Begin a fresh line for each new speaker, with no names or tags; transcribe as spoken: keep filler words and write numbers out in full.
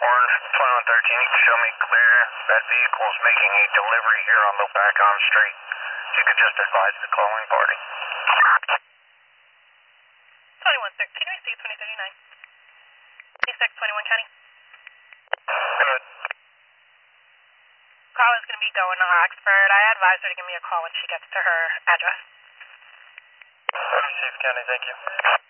Orange twenty-one thirteen, you can show me clear. That vehicle is making a delivery here on the back on street. You could just advise the calling party.
twenty-one thirteen, receive twenty thirty-nine. East twenty-one County.
Good.
Call is going to be going to Oxford. I advise her to give me a call when she gets to her address.
Chief County, thank you.